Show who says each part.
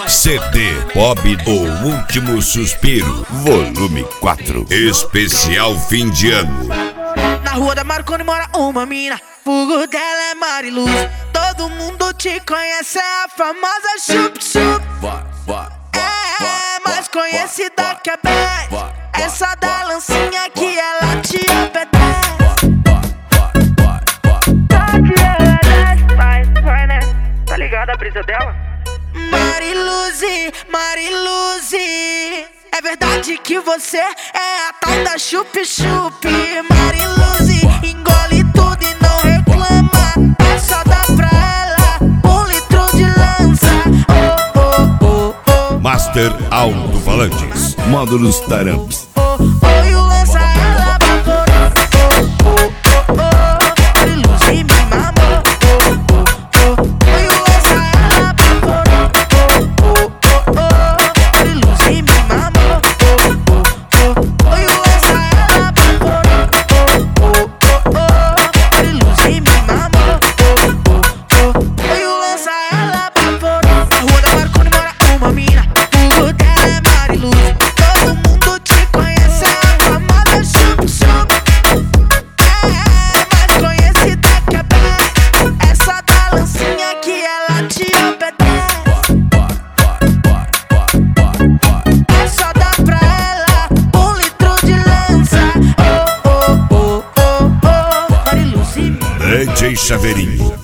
Speaker 1: CD Bob O Último Suspiro, volume 4, especial fim de ano.
Speaker 2: Na rua da Marconi mora uma mina, fogo dela é Mariluz. Todo mundo te conhece, é a famosa Chup Chup. É mais conhecida que a Beth, essa da lancinha que ela te obedece. Vai né, tá ligado a brisa dela? Mariluzi, Mariluzi, é verdade que você é a tal da Chup Chup. Mariluzi, engole tudo e não reclama, é só dar pra ela 1 litro de lança. Oh, oh, oh, oh.
Speaker 1: Master Alto-Falantes, módulos Taramps.
Speaker 2: E o lança ela baforou. Oh, oh, oh, oh. Mariluzi me mamou. Oh, oh, oh. E o lança ela baforou. Oh, oh, oh. Mariluzi me mamou. Oh, oh, oh. E o lança ela baforou. Oh, oh, oh. Mariluzi me mamou. Oh, oh, oh. E o lança ela baforou. Na rua da Marconi mora uma mina, fogo dela é Mariluz. Todo mundo te conhece, é a famosa Chup Chup. É mais conhecida que a Beth, essa da lancinha que ela te obedece. É só dar pra ela 1 litro de lança. Oh, oh, oh, oh, oh. Mariluzi.
Speaker 1: DJ Chaveirinho,